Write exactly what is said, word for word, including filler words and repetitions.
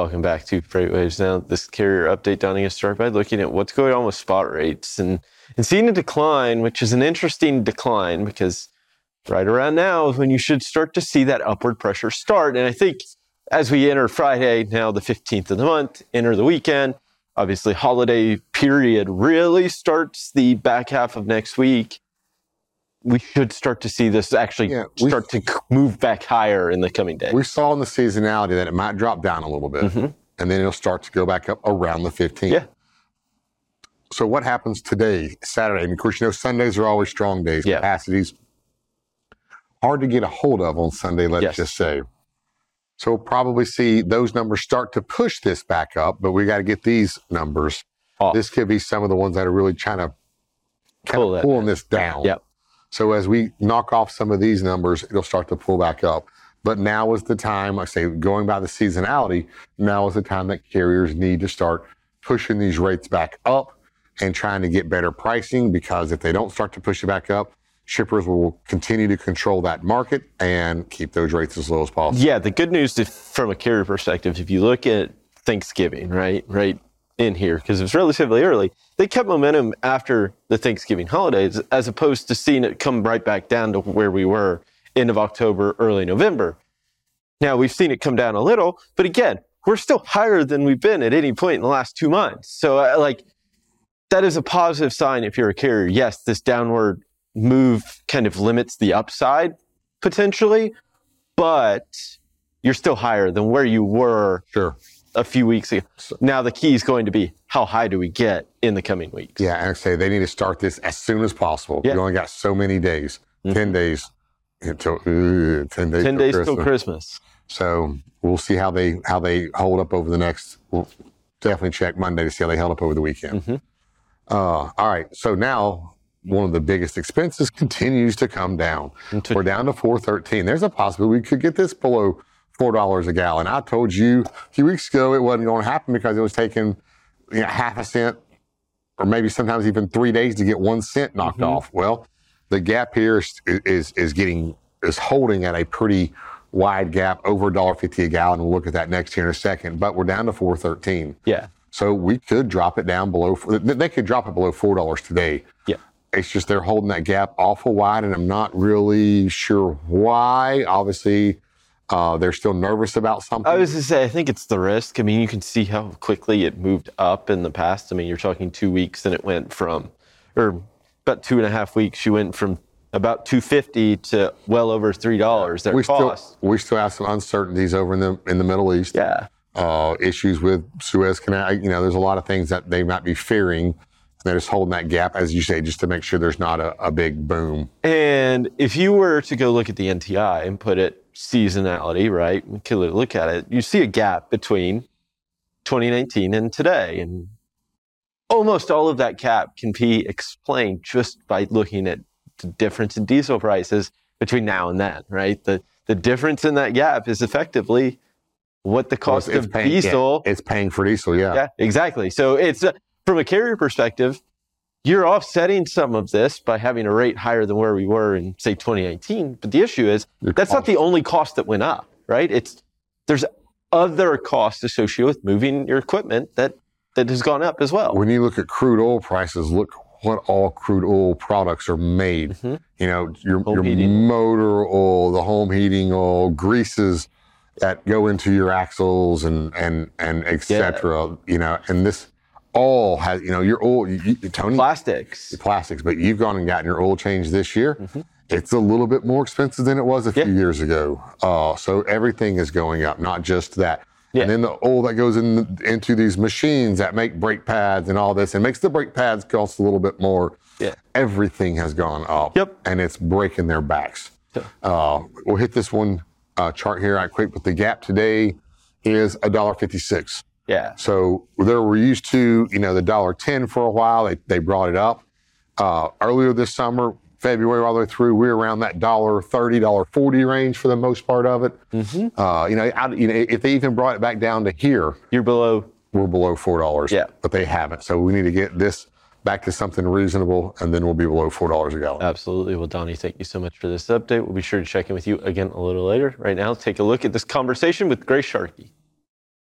Welcome back to FreightWaves. Now, this carrier update, Donnie, is start by looking at what's going on with spot rates and, and seeing a decline, which is an interesting decline because right around now is when you should start to see that upward pressure start. And I think as we enter Friday, now the fifteenth of the month, enter the weekend, obviously holiday period really starts the back half of next week. We should start to see this actually yeah, we, start to move back higher in the coming days. We saw in the seasonality that it might drop down a little bit, mm-hmm. and then it'll start to go back up around the fifteenth. Yeah. So what happens today, Saturday? And of course, you know, Sundays are always strong days. Yeah. Capacities hard to get a hold of on Sunday, let's yes. just say. So we'll probably see those numbers start to push this back up, but we got to get these numbers. Oh. This could be some of the ones that are really trying to kind of pulling this down. Yep. So as we knock off some of these numbers, it'll start to pull back up. But now is the time, I say, going by the seasonality, now is the time that carriers need to start pushing these rates back up and trying to get better pricing, because if they don't start to push it back up, shippers will continue to control that market and keep those rates as low as possible. Yeah, the good news is, from a carrier perspective, if you look at Thanksgiving, right, right in here, because it was relatively early, they kept momentum after the Thanksgiving holidays, as opposed to seeing it come right back down to where we were end of October, early November. Now, we've seen it come down a little, but again, we're still higher than we've been at any point in the last two months. So, uh, like, that is a positive sign if you're a carrier. Yes, this downward move kind of limits the upside, potentially, but you're still higher than where you were sure. a few weeks ago. Now the key is going to be, how high do we get in the coming weeks? Yeah, and I say they need to start this as soon as possible. Yeah. You only got so many days, mm-hmm. ten days until uh, ten days. Ten days till Christmas. So we'll see how they how they hold up over the next. We'll definitely check Monday to see how they held up over the weekend. Mm-hmm. Uh, all right, so now one of the biggest expenses continues to come down. Until We're down to four thirteen. There's a possibility we could get this below four dollars a gallon. I told you a few weeks ago it wasn't going to happen because it was taking you know, half a cent or maybe sometimes even three days to get one cent knocked mm-hmm. off. Well, the gap here is, is is getting is holding at a pretty wide gap, over one dollar fifty a gallon. We'll look at that next here in a second. But we're down to four thirteen. Yeah. So we could drop it down below. They could drop it below four dollars today. Yeah. It's just they're holding that gap awful wide, and I'm not really sure why. Obviously, uh, they're still nervous about something. I was going to say, I think it's the risk. I mean, you can see how quickly it moved up in the past. I mean, you're talking two weeks, and it went from, or about two and a half weeks, you went from about two fifty to well over three dollars. Their we cost. Still, we still have some uncertainties over in the in the Middle East. Yeah. Uh, issues with Suez Canal. You know, there's a lot of things that they might be fearing. They're just holding that gap, as you say, just to make sure there's not a, a big boom. And if you were to go look at the N T I and put it seasonality, right, we could look at it, you see a gap between twenty nineteen and today. And almost all of that gap can be explained just by looking at the difference in diesel prices between now and then, right? The the difference in that gap is effectively what the cost well, it's, it's of paying, diesel. Yeah, it's paying for diesel, yeah. Yeah, exactly. So it's, uh, from a carrier perspective, you're offsetting some of this by having a rate higher than where we were in, say, twenty nineteen. But the issue is, Your that's cost. not the only cost that went up, right? It's there's other costs associated with moving your equipment that, that has gone up as well. When you look at crude oil prices, look what all crude oil products are made. Mm-hmm. You know, your, your motor oil, the home heating oil, greases that go into your axles and and and et cetera. Yeah. You know, and this all has, you know, your oil, you, you, Tony. Plastics. Plastics, but you've gone and gotten your oil changed this year. Mm-hmm. It's a little bit more expensive than it was a few yeah. years ago. Uh, so everything is going up, not just that. Yeah. And then the oil that goes in, into these machines that make brake pads and all this, and makes the brake pads cost a little bit more. Yeah. Everything has gone up. Yep. And it's breaking their backs. Yeah. Uh, we'll hit this one uh, chart here right quick, but the gap today is one dollar fifty-six. Yeah. So there we're used to, you know, the one dollar ten for a while. They they brought it up. Uh, earlier this summer, February all the way through, we're around that one dollar thirty, one dollar forty range for the most part of it. Mm-hmm. Uh, you know, I, you know, if they even brought it back down to here, you're below. We're below four dollars. Yeah. But they haven't. So we need to get this back to something reasonable, and then we'll be below four dollars a gallon. Absolutely. Well, Donnie, thank you so much for this update. We'll be sure to check in with you again a little later. Right now, take a look at this conversation with Grace Sharkey.